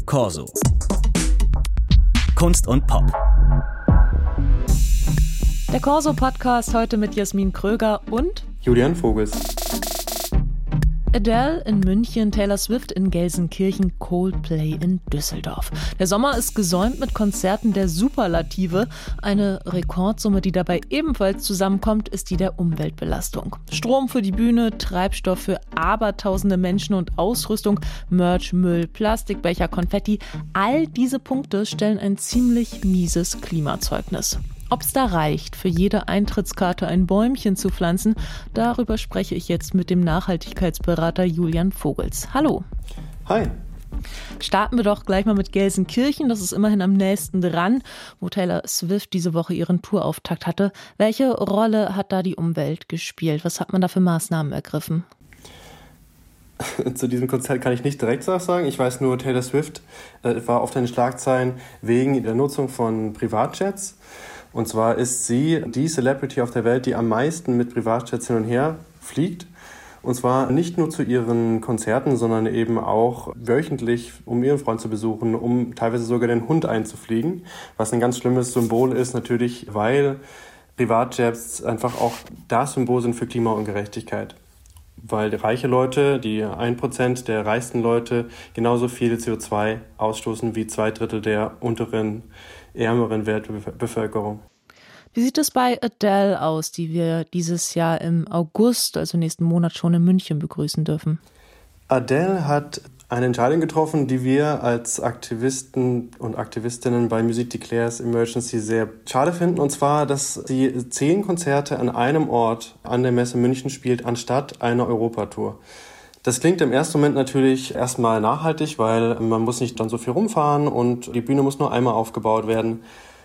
Corso. Kunst und Pop. Der Corso-Podcast heute mit Jasmin Kröger und Julian Vogels. Adele in München, Taylor Swift in Gelsenkirchen, Coldplay in Düsseldorf. Der Sommer ist gesäumt mit Konzerten der Superlative. Eine Rekordsumme, die dabei ebenfalls zusammenkommt, ist die der Umweltbelastung. Strom für die Bühne, Treibstoff für abertausende Menschen und Ausrüstung, Merch, Müll, Plastikbecher, Konfetti. All diese Punkte stellen ein ziemlich mieses Klimazeugnis. Ob es da reicht, für jede Eintrittskarte ein Bäumchen zu pflanzen, darüber spreche ich jetzt mit dem Nachhaltigkeitsberater Julian Vogels. Hallo. Hi. Starten wir doch gleich mal mit Gelsenkirchen, das ist immerhin am nächsten dran, wo Taylor Swift diese Woche ihren Tourauftakt hatte. Welche Rolle hat da die Umwelt gespielt? Was hat man da für Maßnahmen ergriffen? Zu diesem Konzert kann ich nicht direkt was sagen. Ich weiß nur, Taylor Swift war auf den Schlagzeilen wegen der Nutzung von Privatjets. Und zwar ist sie die Celebrity auf der Welt, die am meisten mit Privatjets hin und her fliegt. Und zwar nicht nur zu ihren Konzerten, sondern eben auch wöchentlich, um ihren Freund zu besuchen, um teilweise sogar den Hund einzufliegen. Was ein ganz schlimmes Symbol ist natürlich, weil Privatjets einfach auch das Symbol sind für Klimaungerechtigkeit. Weil reiche Leute, die 1% der reichsten Leute, genauso viel CO2 ausstoßen wie 2/3 der unteren, ärmeren Weltbevölkerung. Wie sieht es bei Adele aus, die wir dieses Jahr im August, also nächsten Monat, schon in München begrüßen dürfen? Adele hat eine Entscheidung getroffen, die wir als Aktivisten und Aktivistinnen bei Music Declares Emergency sehr schade finden. Und zwar, dass sie 10 Konzerte an einem Ort an der Messe München spielt, anstatt einer Europatour. Das klingt im ersten Moment natürlich erstmal nachhaltig, weil man muss nicht dann so viel rumfahren und die Bühne muss nur einmal aufgebaut werden.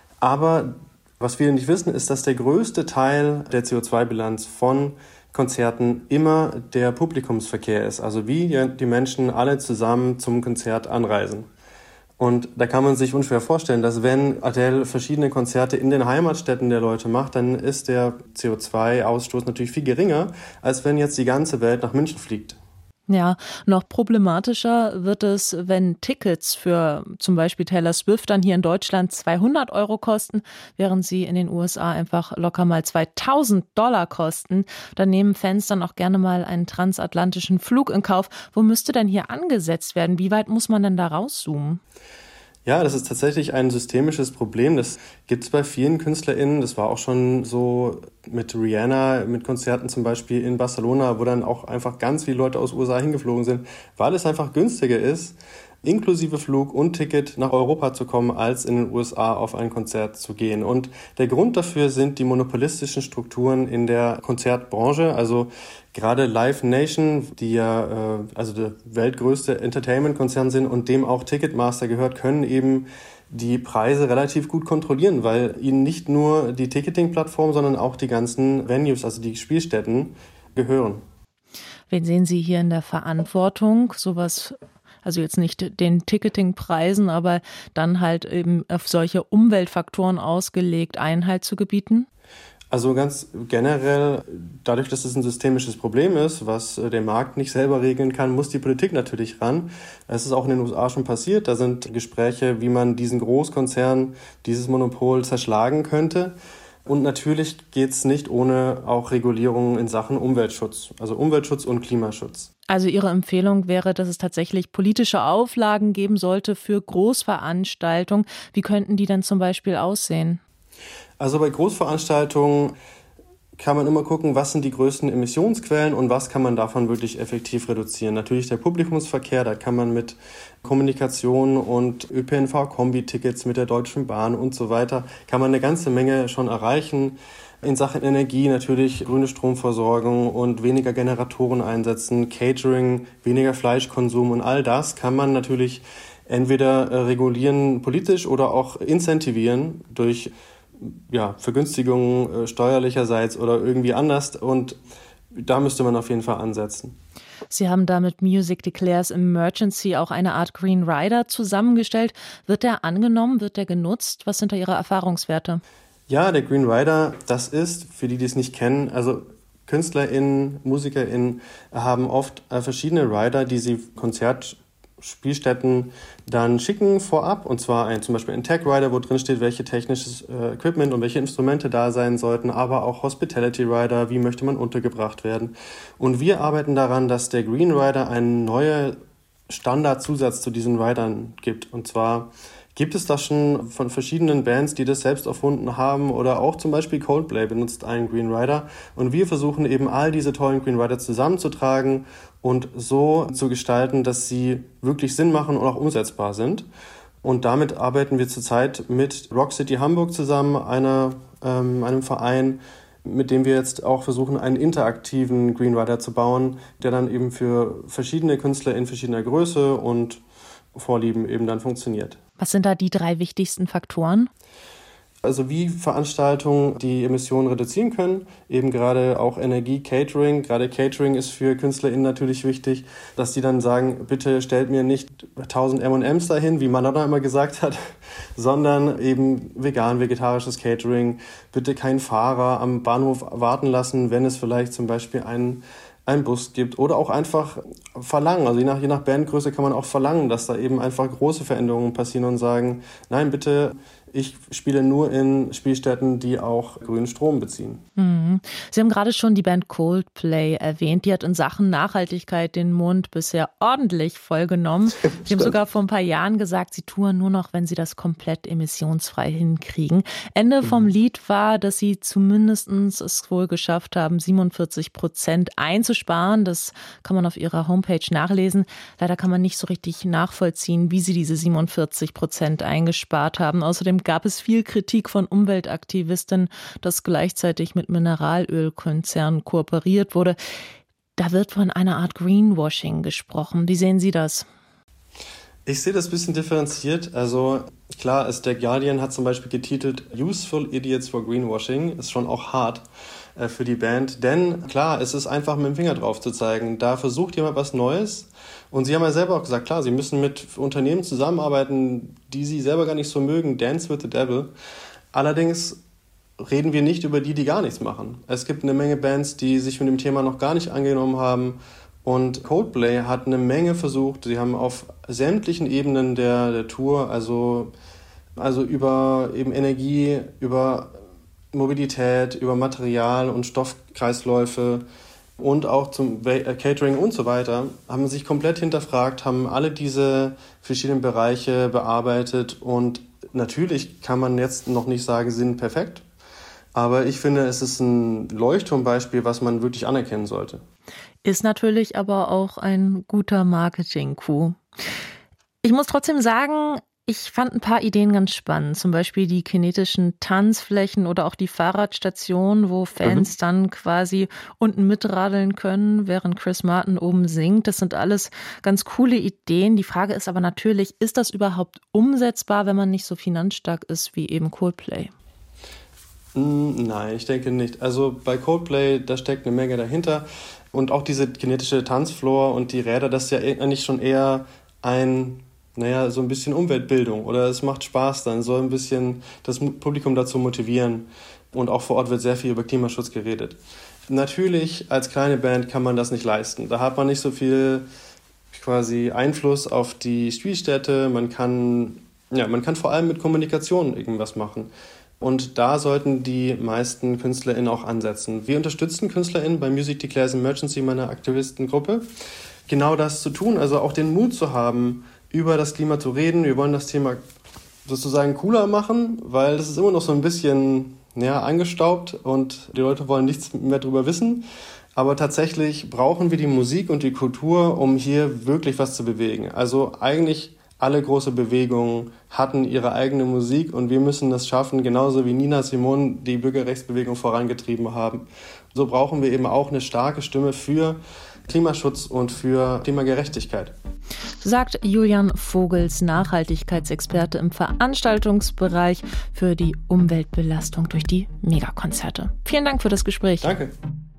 Aber was viele nicht wissen, ist, dass der größte Teil der CO2-Bilanz von Konzerten immer der Publikumsverkehr ist. Also wie die Menschen alle zusammen zum Konzert anreisen. Und da kann man sich unschwer vorstellen, dass wenn Adele verschiedene Konzerte in den Heimatstädten der Leute macht, dann ist der CO2-Ausstoß natürlich viel geringer, als wenn jetzt die ganze Welt nach München fliegt. Ja, noch problematischer wird es, wenn Tickets für zum Beispiel Taylor Swift dann hier in Deutschland 200 € kosten, während sie in den USA einfach locker mal $2.000 kosten. Da nehmen Fans dann auch gerne mal einen transatlantischen Flug in Kauf. Wo müsste denn hier angesetzt werden? Wie weit muss man denn da rauszoomen? Ja, das ist tatsächlich ein systemisches Problem. Das gibt es bei vielen KünstlerInnen. Das war auch schon so mit Rihanna, mit Konzerten zum Beispiel in Barcelona, wo dann auch einfach ganz viele Leute aus den USA hingeflogen sind, weil es einfach günstiger ist, inklusive Flug und Ticket nach Europa zu kommen, als in den USA auf ein Konzert zu gehen. Und der Grund dafür sind die monopolistischen Strukturen in der Konzertbranche. Also gerade Live Nation, die ja also der weltgrößte Entertainment-Konzern sind und dem auch Ticketmaster gehört, können eben die Preise relativ gut kontrollieren, weil ihnen nicht nur die Ticketing-Plattform, sondern auch die ganzen Venues, also die Spielstätten, gehören. Wen sehen Sie hier in der Verantwortung, sowas, also jetzt nicht den Ticketingpreisen, aber dann halt eben auf solche Umweltfaktoren ausgelegt, Einhalt zu gebieten? Also ganz generell, dadurch, dass es ein systemisches Problem ist, was der Markt nicht selber regeln kann, muss die Politik natürlich ran. Es ist auch in den USA schon passiert. Da sind Gespräche, wie man diesen Großkonzern, dieses Monopol zerschlagen könnte. Und natürlich geht es nicht ohne auch Regulierungen in Sachen Umweltschutz, also Umweltschutz und Klimaschutz. Also Ihre Empfehlung wäre, dass es tatsächlich politische Auflagen geben sollte für Großveranstaltungen. Wie könnten die denn zum Beispiel aussehen? Also bei Großveranstaltungen kann man immer gucken, was sind die größten Emissionsquellen und was kann man davon wirklich effektiv reduzieren. Natürlich der Publikumsverkehr, da kann man mit Kommunikation und ÖPNV-Kombi-Tickets mit der Deutschen Bahn und so weiter, kann man eine ganze Menge schon erreichen. In Sachen Energie natürlich grüne Stromversorgung und weniger Generatoren einsetzen, Catering, weniger Fleischkonsum und all das kann man natürlich entweder regulieren politisch oder auch incentivieren durch Vergünstigungen steuerlicherseits oder irgendwie anders. Und da müsste man auf jeden Fall ansetzen. Sie haben da mit Music Declares Emergency auch eine Art Green Rider zusammengestellt. Wird der angenommen? Wird der genutzt? Was sind da Ihre Erfahrungswerte? Ja, der Green Rider, das ist, für die es nicht kennen, also KünstlerInnen, MusikerInnen haben oft verschiedene Rider, die sie Spielstätten dann schicken vorab, und zwar zum Beispiel ein Tag Rider, wo drin steht, welche technisches Equipment und welche Instrumente da sein sollten, aber auch Hospitality Rider, wie möchte man untergebracht werden. Und wir arbeiten daran, dass der Green Rider einen neuen Standardzusatz zu diesen Ridern gibt. Und zwar gibt es das schon von verschiedenen Bands, die das selbst erfunden haben, oder auch zum Beispiel Coldplay benutzt einen Green Rider. Und wir versuchen eben all diese tollen Green Rider zusammenzutragen und so zu gestalten, dass sie wirklich Sinn machen und auch umsetzbar sind. Und damit arbeiten wir zurzeit mit Rock City Hamburg zusammen, einem Verein, mit dem wir jetzt auch versuchen, einen interaktiven Green Rider zu bauen, der dann eben für verschiedene Künstler in verschiedener Größe und Vorlieben eben dann funktioniert. Was sind da die 3 wichtigsten Faktoren? Also wie Veranstaltungen die Emissionen reduzieren können, eben gerade auch Energie, Catering. Gerade Catering ist für KünstlerInnen natürlich wichtig, dass die dann sagen, bitte stellt mir nicht 1000 M&Ms dahin, wie Madonna immer gesagt hat, sondern eben vegan, vegetarisches Catering. Bitte keinen Fahrer am Bahnhof warten lassen, wenn es vielleicht zum Beispiel einen Bus gibt, oder auch einfach verlangen. Also je nach Bandgröße kann man auch verlangen, dass da eben einfach große Veränderungen passieren und sagen, nein, bitte, ich spiele nur in Spielstätten, die auch grünen Strom beziehen. Sie haben gerade schon die Band Coldplay erwähnt. Die hat in Sachen Nachhaltigkeit den Mund bisher ordentlich vollgenommen. Sie haben sogar vor ein paar Jahren gesagt, sie touren nur noch, wenn sie das komplett emissionsfrei hinkriegen. Ende vom Lied war, dass sie zumindest es wohl geschafft haben, 47% einzusparen. Das kann man auf ihrer Homepage nachlesen. Leider kann man nicht so richtig nachvollziehen, wie sie diese 47% eingespart haben. Außerdem gab es viel Kritik von Umweltaktivisten, dass gleichzeitig mit Mineralölkonzernen kooperiert wurde. Da wird von einer Art Greenwashing gesprochen. Wie sehen Sie das? Ich sehe das ein bisschen differenziert. Also klar, der Guardian hat zum Beispiel getitelt Useful Idiots for Greenwashing. Ist schon auch hart für die Band. Denn klar, es ist einfach mit dem Finger drauf zu zeigen. Da versucht jemand was Neues. Und Sie haben ja selber auch gesagt, klar, Sie müssen mit Unternehmen zusammenarbeiten, die Sie selber gar nicht so mögen. Dance with the Devil. Allerdings reden wir nicht über die gar nichts machen. Es gibt eine Menge Bands, die sich mit dem Thema noch gar nicht angenommen haben. Und Coldplay hat eine Menge versucht. Sie haben auf sämtlichen Ebenen der Tour, also über eben Energie, über Mobilität, über Material und Stoffkreisläufe und auch zum Catering und so weiter, haben sich komplett hinterfragt, haben alle diese verschiedenen Bereiche bearbeitet. Und natürlich kann man jetzt noch nicht sagen, sie sind perfekt. Aber ich finde, es ist ein Leuchtturmbeispiel, was man wirklich anerkennen sollte. Ist natürlich aber auch ein guter Marketing-Coup. Ich muss trotzdem sagen, ich fand ein paar Ideen ganz spannend. Zum Beispiel die kinetischen Tanzflächen oder auch die Fahrradstation, wo Fans dann quasi unten mitradeln können, während Chris Martin oben singt. Das sind alles ganz coole Ideen. Die Frage ist aber natürlich, ist das überhaupt umsetzbar, wenn man nicht so finanzstark ist wie eben Coldplay? Nein, ich denke nicht. Also bei Coldplay, da steckt eine Menge dahinter. Und auch diese kinetische Tanzfloor und die Räder, das ist ja eigentlich schon eher so ein bisschen Umweltbildung. Oder es macht Spaß dann, so ein bisschen das Publikum dazu motivieren. Und auch vor Ort wird sehr viel über Klimaschutz geredet. Natürlich, als kleine Band kann man das nicht leisten. Da hat man nicht so viel quasi Einfluss auf die Spielstätte. Man kann vor allem mit Kommunikation irgendwas machen. Und da sollten die meisten KünstlerInnen auch ansetzen. Wir unterstützen KünstlerInnen bei Music Declares Emergency, meiner Aktivistengruppe, genau das zu tun, also auch den Mut zu haben, über das Klima zu reden. Wir wollen das Thema sozusagen cooler machen, weil das ist immer noch so ein bisschen angestaubt und die Leute wollen nichts mehr darüber wissen. Aber tatsächlich brauchen wir die Musik und die Kultur, um hier wirklich was zu bewegen. Also eigentlich alle große Bewegungen hatten ihre eigene Musik und wir müssen das schaffen, genauso wie Nina Simone die Bürgerrechtsbewegung vorangetrieben haben. So brauchen wir eben auch eine starke Stimme für Klimaschutz und für Klimagerechtigkeit. Sagt Julian Vogels, Nachhaltigkeitsexperte im Veranstaltungsbereich für die Umweltbelastung durch die Megakonzerte. Vielen Dank für das Gespräch. Danke.